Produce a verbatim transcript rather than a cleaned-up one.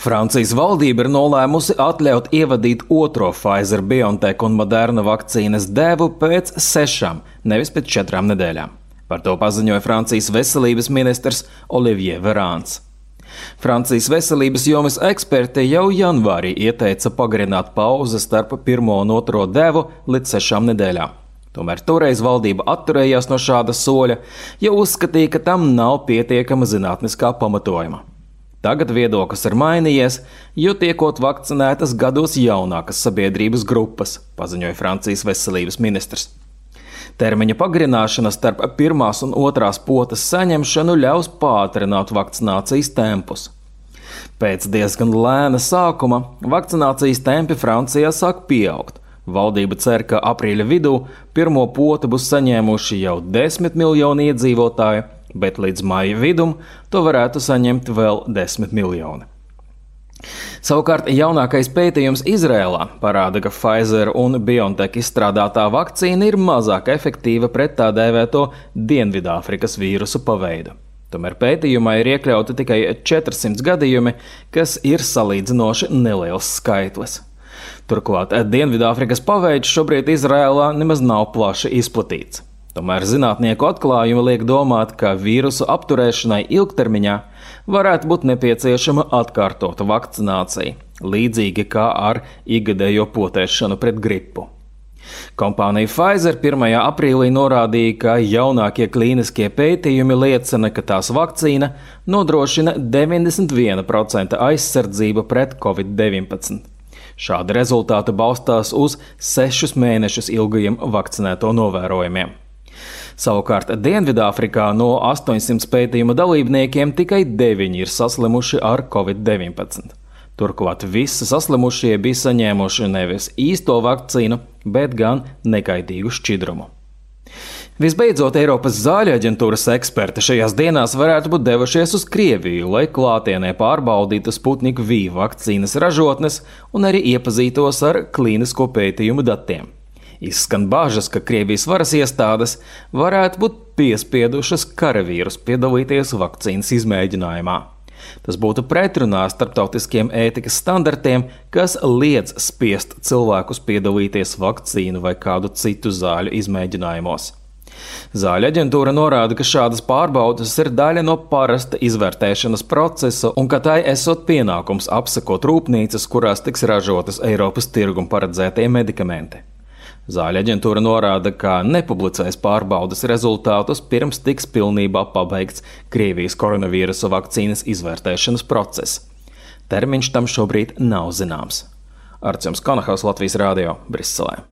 Francijas valdība ir nolēmusi atļaut ievadīt otro Pfizer-BioNTech un Moderna vakcīnas devu pēc sešām, nevis pēc četrām nedēļām. Par to paziņoja Francijas veselības ministrs Olivier Vérans. Francijas veselības jomas eksperti jau janvārī ieteica pagarināt pauzi starp pirmo un otro devu līdz sešām nedēļām. Tomēr toreiz valdība atturējās no šāda soļa, jo uzskatīja, ka tam nav pietiekama zinātniskā pamatojuma. Tagad viedoklis ir mainījies, jo tiekot vakcinētas gados jaunākas sabiedrības grupas, paziņoja Francijas veselības ministrs. Termiņa pagarināšana starp pirmās un otrās potes saņemšanu ļaus pātrināt vakcinācijas tempus. Pēc diezgan lēna sākuma vakcinācijas tempi Francijā sāk pieaugt. Valdība cer, ka aprīļa vidū pirmo poti būs saņēmuši jau desmit miljoni iedzīvotāju, bet līdz maija vidum to varētu saņemt vēl desmit miljoni. Savukārt jaunākais pētījums Izrēlā parāda, ka Pfizer un BioNTech izstrādātā vakcīna ir mazāk efektīva pret tā dēvēto Dienvidāfrikas vīrusu paveidu. Tomēr pētījumā ir iekļauti tikai četrsimt gadījumi, kas ir salīdzinoši neliels skaitlis. Turklāt Dienvidāfrikas paveids šobrīd Izrēlā nemaz nav plaši izplatīts. Tomēr zinātnieku atklājumi liek domāt, ka vīrusu apturēšanai ilgtermiņā varētu būt nepieciešama atkārtota vakcinācija, līdzīgi kā ar ikgadējo potēšanu pret gripu. Kompānija Pfizer pirmajā aprīlī norādīja, ka jaunākie klīniskie pētījumi liecina, ka tās vakcīna nodrošina deviņdesmit viena procenta aizsardzību pret covid deviņpadsmit. Šādi rezultāti balstās uz sešus mēnešus ilgajiem vakcinēto novērojumiem. Savukārt Dienvidāfrikā no astoņsimt pētījuma dalībniekiem tikai deviņi ir saslimuši ar covid deviņpadsmit. Turklāt visi saslimušie bija saņēmuši nevis īsto vakcīnu, bet gan nekaitīgu šķidrumu. Visbeidzot, Eiropas zāļu aģentūras eksperti šajās dienās varētu būt devušies uz Krieviju, lai klātienē pārbaudītu Sputnik V vakcīnas ražotnes un arī iepazītos ar klīnisko pētījumu datiem. Izskan bažas, ka Krievijas varas iestādes varētu būt piespiedušas karavīrus piedalīties vakcīnas izmēģinājumā. Tas būtu pretrunā starptautiskiem ētikas standartiem, kas liedz spiest cilvēkus piedalīties vakcīnu vai kādu citu zāļu izmēģinājumos. Zāļu aģentūra norāda, ka šādas pārbaudes ir daļa no parasta izvērtēšanas procesa un ka tai esot pienākums apsekot rūpnīcas, kurās tiks ražotas Eiropas tirgum paredzētie medikamenti. Zāļu aģentūra norāda, ka nepublicēs pārbaudes rezultātus pirms tiks pilnībā pabeigts Krievijas koronavīrusa vakcīnas izvērtēšanas process. Termiņš tam šobrīd nav zināms. Artjoms Konahaus, Latvijas radio, Briselē.